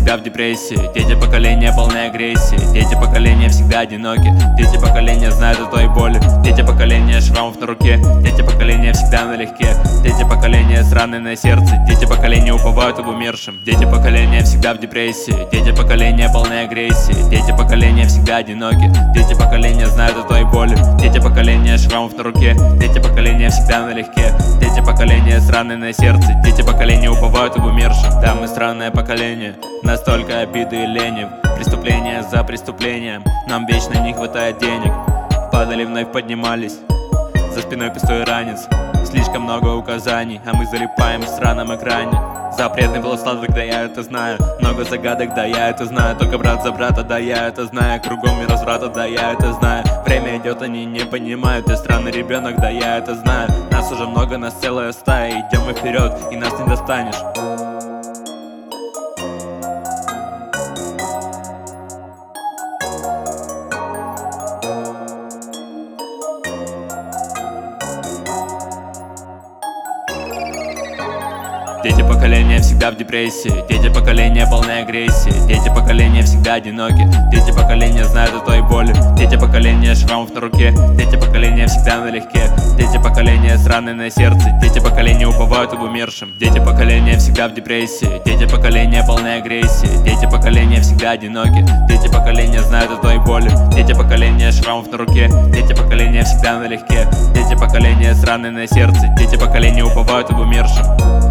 всегда в депрессии. Дети поколения полной агрессии. Дети поколения всегда одиноки. Дети поколения знают о той боли. Дети поколения шрамов на руке. Дети поколения всегда налегке. Дети поколения с раной на сердце. Дети поколения уповают об умершем. Дети поколения всегда в депрессии. Дети поколения полной агрессии. Дети поколения всегда одиноки. Дети поколения знают о той боли. Дети поколения шрамов на руке. Дети поколения всегда налегке. Дети поколения с раной на сердце. Дети поколения уповают об умершем. Да, мы странное поколение, настолько обиды и лени. Преступление за преступлением, нам вечно не хватает денег. Падали, вновь поднимались, за спиной пустой ранец. Слишком много указаний, а мы залипаем в сраном экране. Запретный был сладок, да я это знаю. Много загадок, да я это знаю. Только брат за брата, да я это знаю. Кругом мир разврата, да я это знаю. Время идет, они не понимают. Ты странный ребенок, да я это знаю. Нас уже много, нас целая стая. Идем мы вперед, и нас не достанешь. Дети поколения всегда в депрессии. Дети поколения полной агрессии. Дети поколения всегда одиноки. Дети поколения знают о той боли. Дети поколения шрамов на руке. Дети поколения всегда налегке. Дети поколения с раной на сердце. Дети поколения уповают об умершем. Дети поколения всегда в депрессии. Дети поколения полной агрессии. Дети поколения всегда одиноки. Дети поколения знают о той боли. Дети поколения шрамов на руке. Дети поколения всегда налегке. Дети поколения с раной на сердце. Дети поколения уповают об умершем.